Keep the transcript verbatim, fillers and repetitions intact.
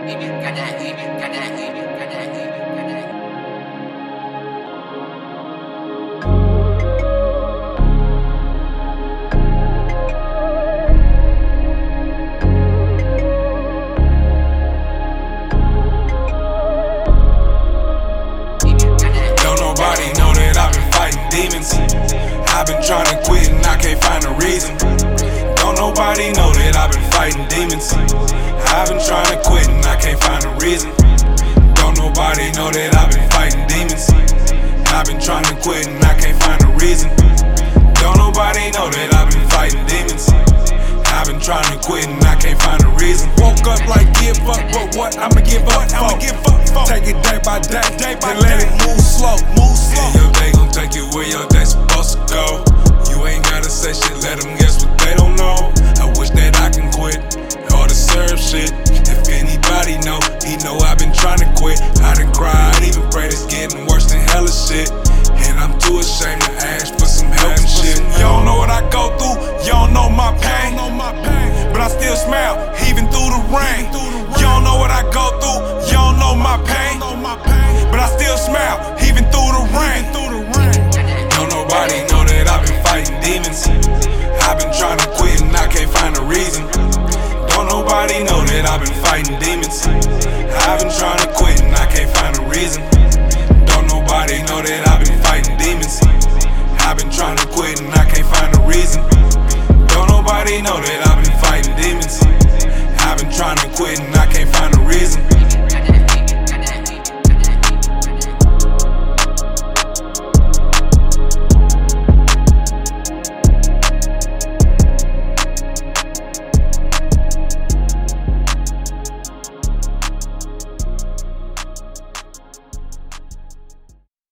Demons. I've been trying to quit and I can't find a reason. Don't nobody know that I've been fighting demons. I've been trying to quit and I can't find a reason. Don't nobody know that I've been fighting demons. I've been trying to quit and I can't find a reason. Don't nobody know that I've been fighting demons. I've been trying to quit and I can't find a reason. Woke up like give up, but what I'ma give up for? I'ma give up for. Take it day by day, day by day. Let it move slow, move slow. And your day gon' take you where your day's supposed to go. You ain't gotta say shit, let them guess what they don't know. I wish that I can quit all the serve shit. If anybody know, he know I've been trying to quit. I done cried, even prayed, it's getting worse than hella shit. And I'm too ashamed to ask for some help and shit. You don't know what I go through, you don't know my pain. But I still smile, even through the rain. You don't know what I go through, you don't know my pain. But I still smile, even through the rain. Don't nobody know that I've been fighting demons. I've been trying to quit and I can't find a reason. Don't nobody know that I've been fighting demons. I've been trying to quit and I can't find a reason. Don't nobody know that I've been fighting demons. I've been trying to quit and I can't find a reason. Don't nobody know that I've been fighting demons. I've been trying to quit and I can't find a reason.